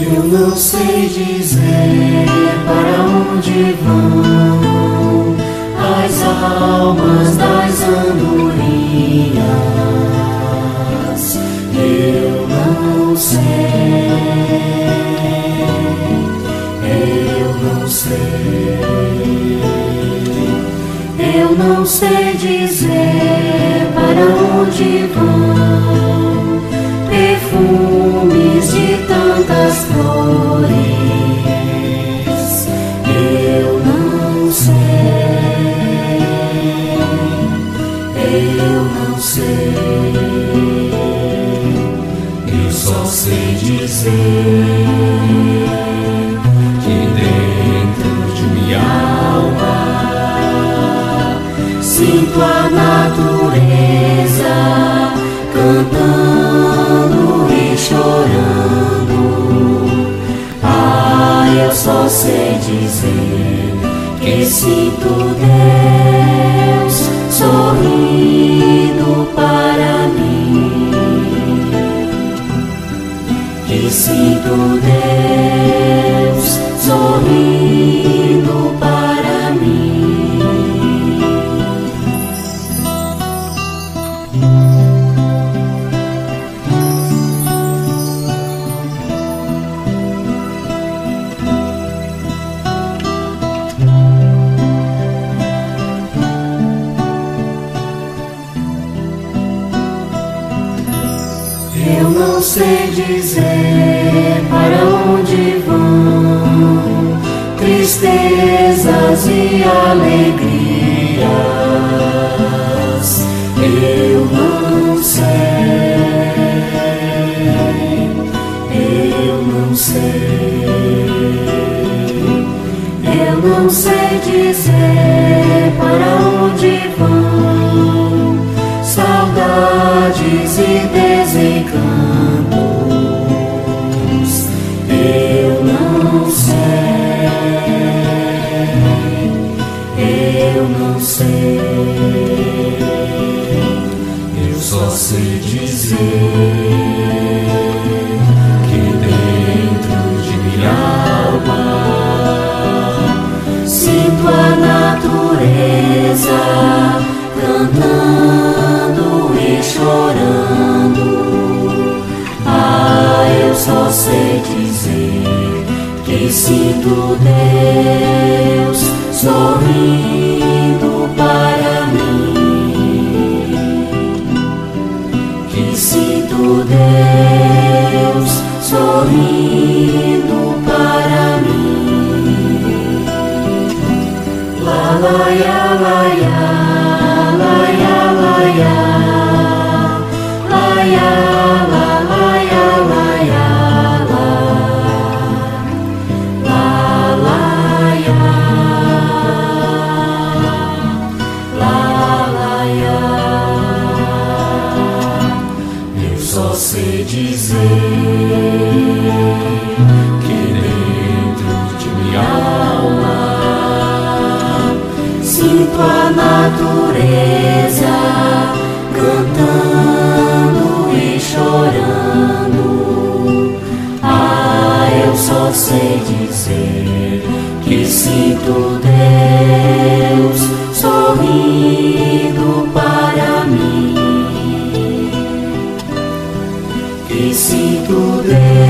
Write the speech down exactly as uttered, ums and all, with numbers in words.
Eu não sei dizer para onde vão as almas das andorinhas. Eu não sei, eu não sei, eu não sei dizer para onde vão perfumes de tantas flores. Eu não sei, eu não sei, eu só sei dizer que dentro de minha alma sinto a natureza cantando e chorando. Ah, eu só sei dizer que sinto Deus sorrindo para mim, que sinto Deus sorrindo para mim. Eu não sei dizer para onde vão tristezas e alegrias. Eu não sei, eu não sei, eu não sei dizer para onde vão saudades e desencantos. Eu não sei, eu não sei, eu só sei dizer que dentro de minha alma sinto a natureza cantando e chorando. Ah, eu só sei dizer que sinto Deus sorrindo para mim, que sinto Deus sorrindo para mim. La la ya la ya, la ya la ya, la ya la la ya la ya la, la la ya, la la ya. Eu só sei dizer que dentro de minha alma sinto a natureza cantando e chorando. Ah, eu só sei dizer que sinto Deus sorrindo para mim, que sinto Deus